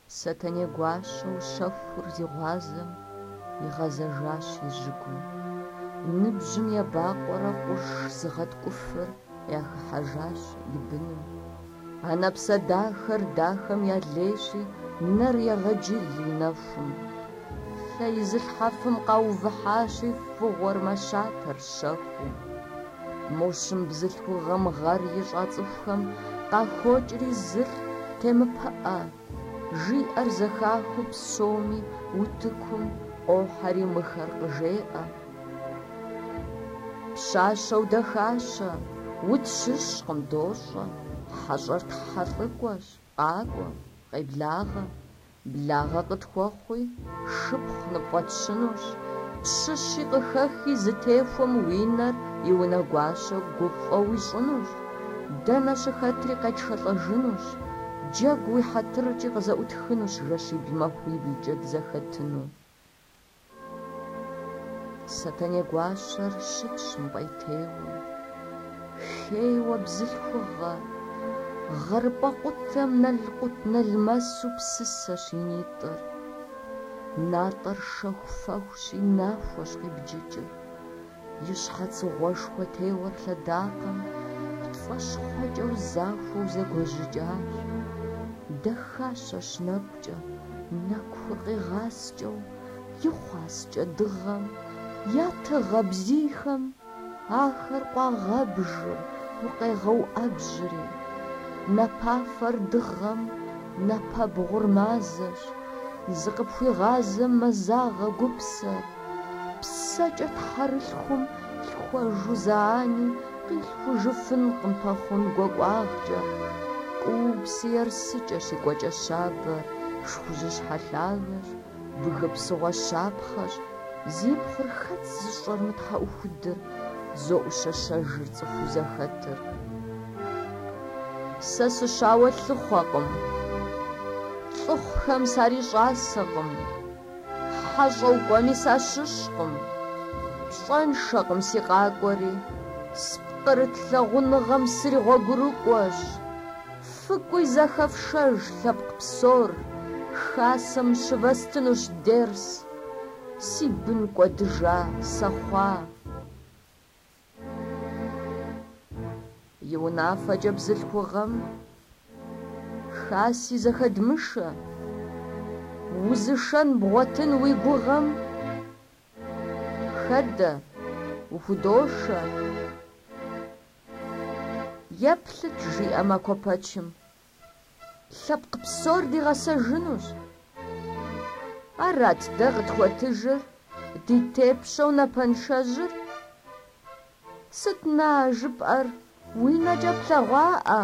Сатаней гуащэу щэхур зи гъуазэм игъэзэжащ и жьыгум. Ныбжьым ебакъуэрэ къурш зыгъэткӀуфыр яхыхьэжащ и быным. Анэпсэ дахэр дахэм ялейщи, нэр егъэджыл и нэхум. Лъэ изылъхьэфым къаувыхьащи, фыгъуэр мэщатэр щэхум. Мо щымбзылъхугъэм гъэр ищӀа цӀыхухэм къахокӀри зыр темыпэӀэ. ЖиӀэр зэхахыу псоми утыкум Ӏуохьэри мыхэр къыжеӀэ. Пщащэу дахащэ, уд щыщкъым дощӀэ. Хьэщӏэр тхьэлӏыкӏуэщ, къакӏуэ, къеблагъэ. Благъэ къытхуэхъуи, шыпхъу ныпӏуэтщынущ. Пщыщи къыхэхи зытехуэм уи нэр и унэгуащэ гуфӀэу ищӀынущ. Дэнэ щыхэтри къетшэлӀэжынущ. Джэгу уи хьэтыркӀи къызэӀутхынущ жэщибл махуибЛкӀэ дызэхэтыну. Сатаней гуащэр щытщ мпӀейтейуэ. Хейуэ бзылъхугъэ. ГъэрыпӀэ къутэм налмэсу псысэщ и нитӀыр. НатӀэр шэху фэхущи, нахуэщ къибджыкӀыр. И щхьэцыгъуэшхуэ теуэр лъэдакъэм пцӀэщхъуэкӀэу захуэу зэгуэжьыкӀащ. Дахащ нэкӀукӀэ, нэкур къигъаскӀэу, ихъуаскӀэ дыгъэм, ятэ гъэбзийхэм. Ахэр къуагъэбжыр, укъегъэуӀэбжьри. Напафэр дыгъэм, напэбгъур мазэщ. Зыкъыпхуигъазэм мэзагъэ гупсэр. ПсэкӀэ тхьэрылъхум лъхуэжу зыани, къилъхужыфынкъым пэхъун гуэкӀуагъкӀэ. Кӏуупси ерсыкӀэщ и кӀуэкӀэ щабэр, шхужьыщхьэлъагэщ, бгы щапхъэщ. Зипхъур хэт зыщӀэр мытхьэӀухудыр, зоӀущэщэжыр цӀыхуу зэхэтыр. Сэ сыщауэ лъыхъуэкъым, лӀыхъухэм сари щӀасэкъым. ХьэщӀэу кӀуэми сащыщкъым, пщӀэншэкъым си къакӀуэри. Спкърыт лъагъуныгъэм сригъуэгурыкӀуэщ. ФыкӀуи зэхэфшэж лъэпкъ псор, хасэм щывэстынущ дерс. Си бын кӀуэдыжа, сэхъуа. И унафэкӀэ бзылъхугъэм хаси зэхэдмышэ. Узышэн бгъуэтын уи гугъэм хэдэ, ухудошэ. Еплъыт жиӀэ махуэпэчым, лъэпкъ псор дигъэсэжынущ. Арат дэ къытхуэтыжыр, ди тепщэу напэншэжьыр. Сыт на жыпӀэр, уи нэкӀэ плъэгъуаӀэ.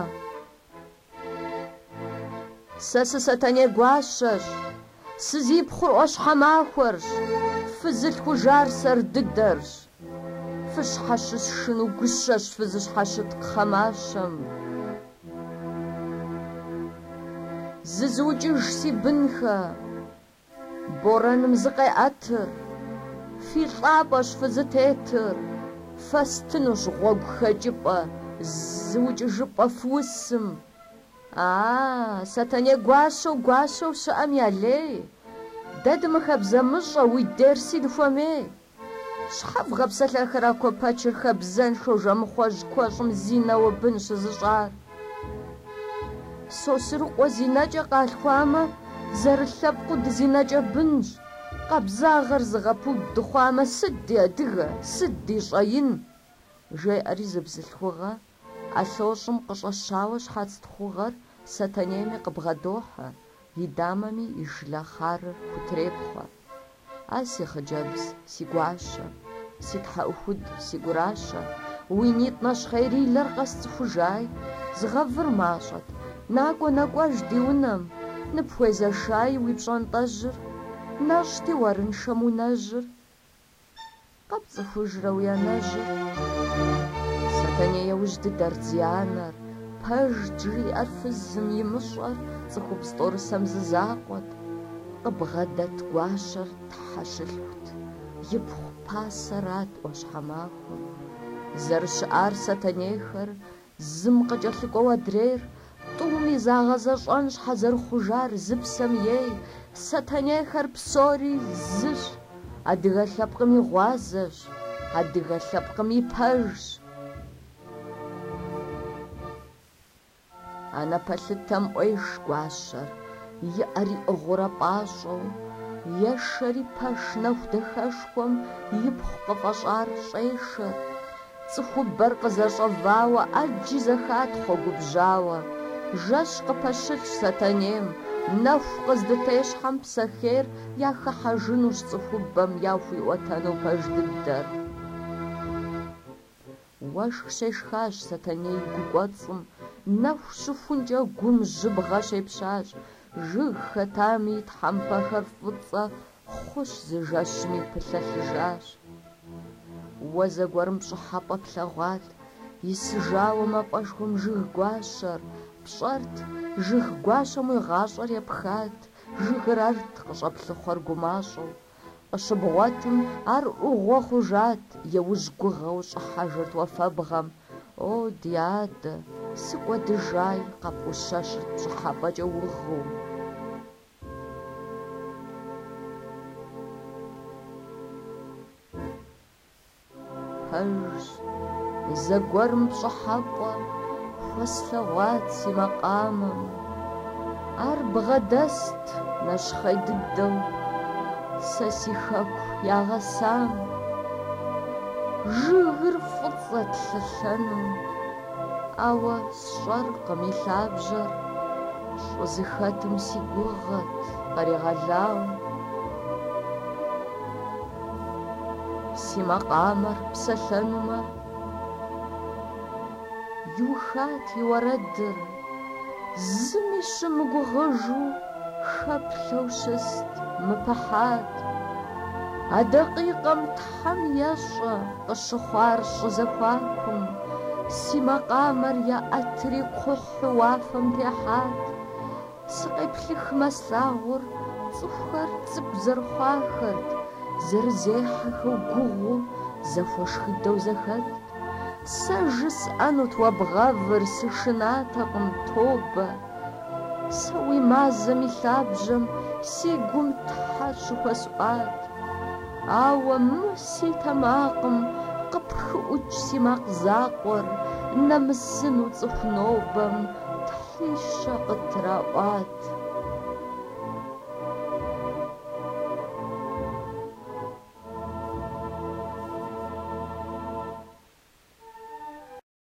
Сэ сатаней гуащэщ, сызипхъур Ӏуащхьэмахуэрщ, фызылъхужар сэр дыдэрщ. Фыщхьэщысшыну гущэщ фызыщхьэщыт кхъэмащэм. ЗызыукӀыж си бынхэ, борэным зыкъеӀэтыр. Фи лӀапӀэщ фызытетыр, фэстынущ гъуэгу хэкӀыпӀэ, зыукӀыжыпӀэ фыусым. Сатаней гуащэу щыӀэм ялей. Дэ дымыхэбзэмыщӀэ, уи дерси дыхуэмей. Щхьэ вгъэпсэлъэхэр а куэпэчыр хэбзэншэу жэмыхъуэжь куэщӀым зи нэуэ бын щызыщӀар? Сосрыкъуэ зи нэкӀэ къалъхуамэ, зэрылъэпкъыу ди нэкӀэ бынщ. Къабзагъэр зыгъэпуд дыхъуамэ, сыт ди адыгэ, сыт ди щӀэин? ЖеӀэри зы бзылъхугъэ ӀэлъощӀым къыщӀэщауэ щхьэцтхъугъэр Сатанейми къыбгъэдохьэ, и дамэми и жылэ хъарыр хутрепхъуэ. Си хъыджэбз, си гуащэ, си тхьэӀухуд, си гуращэ, уи нитӀ нэщхъейрилэр къэс цӀыхужай, згъэвыр мащӀэт, накӀуэ нэкӀуэж ди унэм, ныпхуезэшаи уи пщӀэнтӀэжьыр, нэщӀти уэрыншэм унэжьыр. КъэпцӀыхужрэ уи анэжьыр? Сатаней яужь дыдэрт зи анэр, пэжт жриӀэр фызым имыщӀэр, цӀыхубз тӀорысэм зызакъуэт. Къыбгъэдэт гуащэр тхьэщылъхут, ипхъу пасэрат Ӏуащхьэмахуэм. ЗэрыщыӀар Сатанейхэр зым къыкӀэлъыкӀуэу адрейр, тӀуми и загъэзэщӏэн щхьэ зэрыхъужар зы псэм ей, Сатанейхэр псори зыщ, адыгэ лъэпкъым и гъуазэщ, адыгэ лъэпкъым и пэжщ. Анапэлъытэм ӏуеж гуащэр, иӏэри ӏыгъурэ пӏащӏэу, ешэри пэш нэху дахэшхуэм ипхъу къыфӏэщӏар щӏешэр. Цӏыхубэр къызэщӏэвауэ ӏэджи зэхат хъуэгубжьауэ. Жэщ къыпэщылъщ Сатанейм, нэху къыздытещхьэм псэхейр яхыхьэжынущ цӏыхубэм яхуиӏуэтэну пэж дыдэр. Уэшх щешхащ Сатаней гу кӏуэцӏым, нэху щыхункӏэ гум жьыбгъэ щепщащ. Жыг хэтами и тхьэмпэхэр фӏыцӏэ хъущ зы жэщми пылъэлъыжащ. Уэ зэгуэрым пщӏыхьэпӏэ плъэгъуат, исыжауэ мафӏэшхуэм жыг гуащэр. Пщӏэрт, жыг гуащэм уи гъащӏэр епхат, жыгырэрт къыщӏэплъыхъуэр гумащӏэу. Къыщыбгъуэтым, ар ӏугъуэ хъужат, еужь гугъэу щӏыхьэжырт уафэбгъэм. О, ди адэ, сыкӏуэдыжай, къэпӏущэщырт пщӏыхьэпӏэкӏэ угъыу. Пэжщ, зэгуэрым пщӏыхьэпӏэ хуэслъэгъуат си макъамэм. Ар бгъэдэст нэщхъей дыдэу, сэ си хэку ягъэсам. Жыгыр фӏыцӏэт лъэлъэну, ауэ сщӏэркъым и лъабжьэр, щӏы зыхэтым си гугъэт къригъэлауэ. Си макъамэр псэлъэнумэ, иухат и уэрэдыр, зыми щымыгугъыжу хэплъэу щыст, мыпыхьат. А дакъикъэм Тхьэм ещӏэ къыщыхъуар щӏы зэхуакум, си макъамэр яӏэтри кхъухьу уафэм техьат. Сыкъеплъыхмэ слъагъур, цӏыхухэр цӏыкӏу зэрыхъуахэрт, зэрызехьэхэу гугъуу, зэхуэшхыдэу зэхэтт. Сэ жысӏэнут уабгъэвыр, сышынатэкъым, тобэ. Сэ уи мазэм и лъабжьэм си гум Тхьэ щыхуэсӏуат. Ауэ мы си тэмакъым, къыпхыӏукӏ си макъ закъуэр, нэмысыну цӏыху нобэм Тхьищэ къытраӏуат.